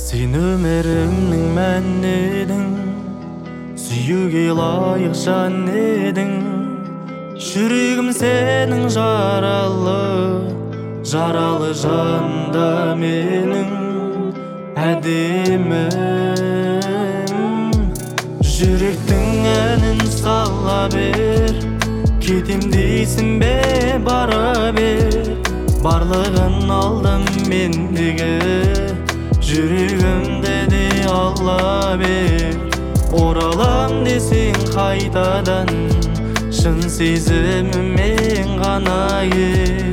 Sen ömürümнің мән едің, сүюге лайық жан едің. Жүрегім сенің жаралы жанда менің әдемім. Жүректің әнін сала бер, кетем дейсің бе бара бер. Барлығын алдым мендегі, жүрегімді де алла бер. Оралам десең қайтадан, шын сезімімен ғана кел.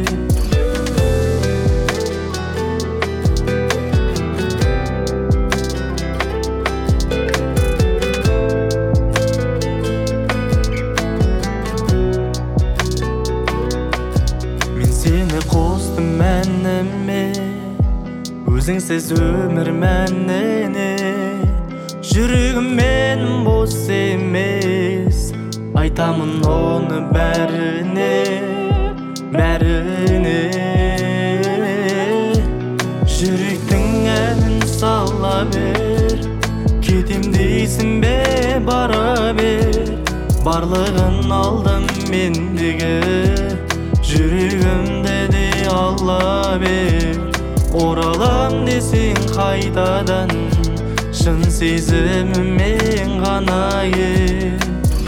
Мен сені қостым мәніме, өзіңсіз өмір мәніне. Жүрегім менің бос емес, айтамын оны бәріне. Жүректің әнін сала бер, кетем дейсің бе бара бер. Барлығын алдым мендегі, жүрегімді де алла бер. Оралам десең қайтадан, шын сезімімен ғана кел.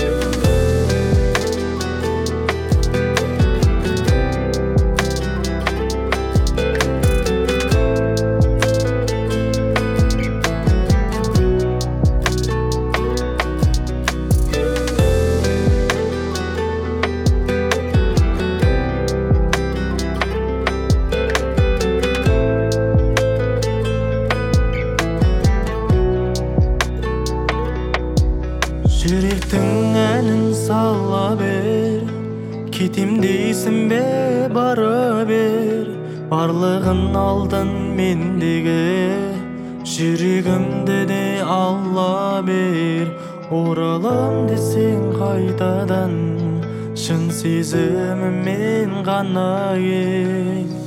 Жүректің әнін сала бер, кетем дейсің бе бара бер. Барлығын алдың мендегі, жүрегімді де алла бер. Оралам десең қайтадан, шын сезімімен ғана кел.